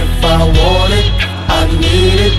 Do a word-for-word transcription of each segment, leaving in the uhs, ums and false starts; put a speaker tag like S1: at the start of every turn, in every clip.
S1: if I want it, I need it.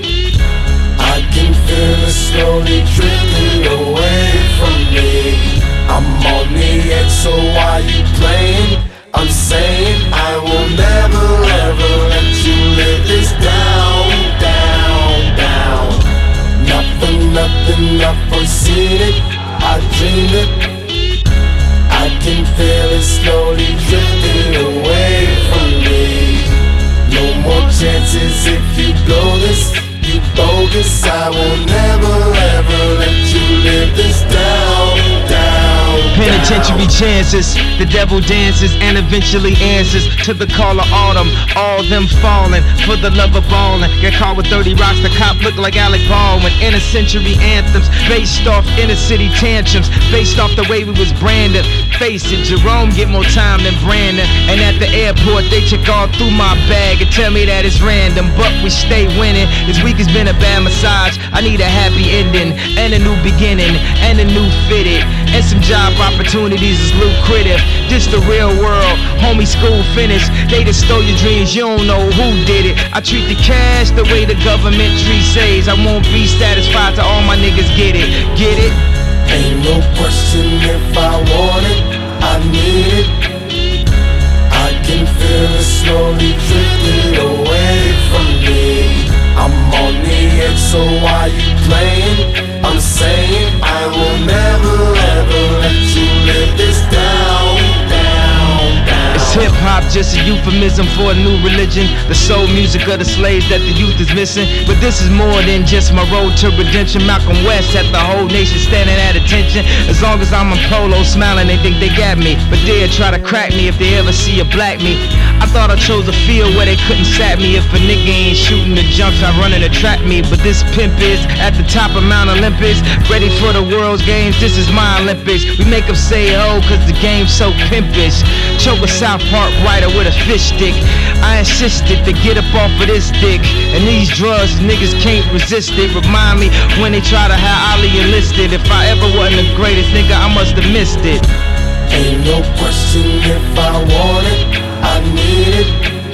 S1: I can feel it slowly drifting away from me. I'm on the edge, so why you playing? I'm saying I will never ever let you live this down, down, down. Not for nothing, I've foreseen it, I dreamed it. I can feel it slowly drifting away from me. No more chances if you blow this, you bogus. I will never ever let you live this down, down.
S2: Penitentiary chances, the devil dances and eventually answers to the call of autumn. All them falling for the love of ballin'. Get caught with thirty rocks, the cop look like Alec Baldwin. Inner century anthems based off inner city tantrums, based off the way we was branded. Face it, Jerome get more time than Brandon. And at the airport they check all through my bag and tell me that it's random, but we stay winning. This week has been a bad massage. I need a happy ending and a new beginning and a new fitted and some job opportunities is lucrative. This the real world, homie, school finished. They just stole your dreams, you don't know who did it. I treat the cash the way the government treats says. I won't be satisfied till all my niggas get it, get it?
S1: Ain't no question if I want it, I need it. I can feel it slowly drifting away from me. I'm on the edge, so why you playing? I'm saying I will never ever let you live this down, down, down.
S2: It's hip-hop, just a euphemism for a new religion. The soul music of the slaves that the youth is missing. But this is more than just my road to redemption. Malcolm West had the whole nation standing at attention. As long as I'm in polo smiling, they think they got me. But they'll try to crack me if they ever see a black me. I thought I chose a field where they couldn't sap me. If a nigga ain't shooting the jumps, I run in to trap me. But this pimp is at the top of Mount Olympus, ready for the world's games, this is my Olympics. We make them say oh, cause the game's so pimpish. Choke a South Park writer with a fish stick. I insisted to get up off of this dick. And these drugs, niggas can't resist it. Remind me when they try to have Ali enlisted. If I ever wasn't the greatest nigga, I must have missed it.
S1: Ain't no question if I want it, I need it.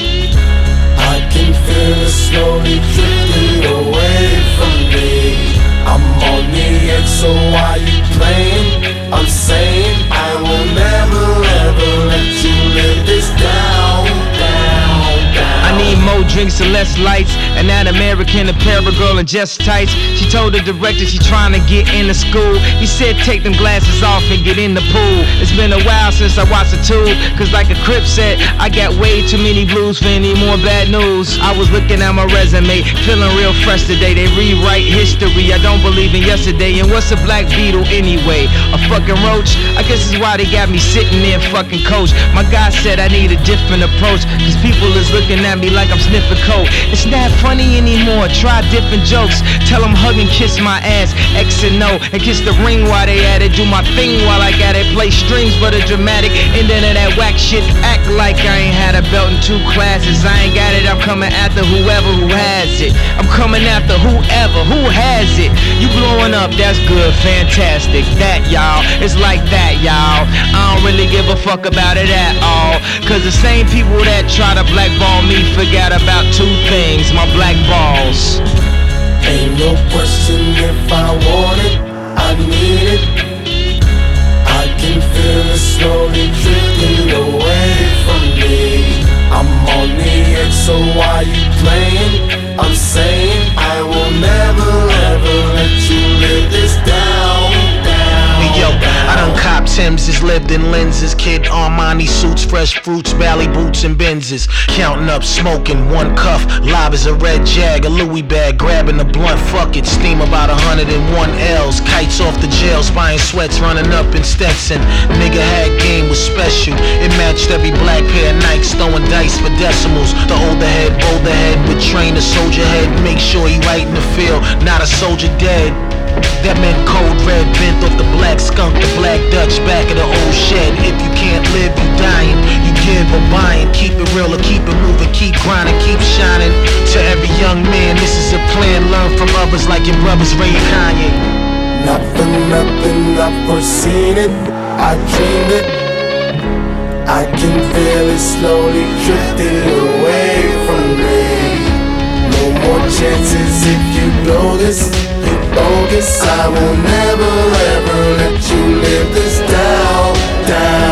S1: I can feel it slowly drifting away from me. I'm on the edge, so why you playing? I'm saying I will never ever let you live this down, down, down.
S2: I need more drinks and less lights, and that American Apparel girl in just tights. She told the director she trying to get into school. He said take them glasses off and get in the pool. It's been a while since I watched the tube, cause like a Crip said, I got way too many blues for any more bad news. I was looking at my resume, feeling real fresh today. They rewrite history, I don't believe in yesterday. And what's a black beetle anyway? A fucking roach? I guess is why they got me sitting there fucking coach. My guy said I need a different approach, cause people is looking at me like I'm sniffing coke. It's not funny anymore, try different jokes. Tell them hug and kiss my ass, X and O, and kiss the ring while they at it. Do my thing while I got it, play strings for the dramatic ending of that whack shit. Act like I ain't had a belt in two classes. I ain't got it, I'm coming after whoever who has it. I'm coming after whoever who has it. You blowing up, that's good, fantastic. That y'all, it's like that y'all. I don't really give a fuck about it at all, cause the same people that try to blackball me forgot about two things, my black balls.
S1: Ain't no question if I want it, I need it. I can feel it slowly drifting away from me. I'm on the edge, so why you playing? I'm saying I will never ever let you live this down, down.
S3: Yo, I done cop Tim's, lived in lenses, kid Armani suits, fresh fruits, Bally boots and Benzes. Counting up, smoking, one cuff, live as a red jag, a Louis bag, grabbing the blunt, fuck it, steam about a hundred and one L's, kites off the jails, buying sweats, running up in Stetson. Nigga had game was special, it matched every black pair of Nikes, throwing dice for decimals. The older head, bolder head, would train a soldier head, make sure he right in the field, not a soldier dead. That meant cold red, bent off the black skunk, the black Dutch, back of the old shed. If you can't live, you dying, you give or buying. Keep it real or keep it moving, keep grinding, keep shining. To every young man, this is a plan, learn from others like your brothers Ray and Kanye.
S1: Not for nothing, I've foreseen it, I dreamed it. I can feel it slowly drifting away from me. more chances if you blow this. You bogus, I will never ever let you live this down, down.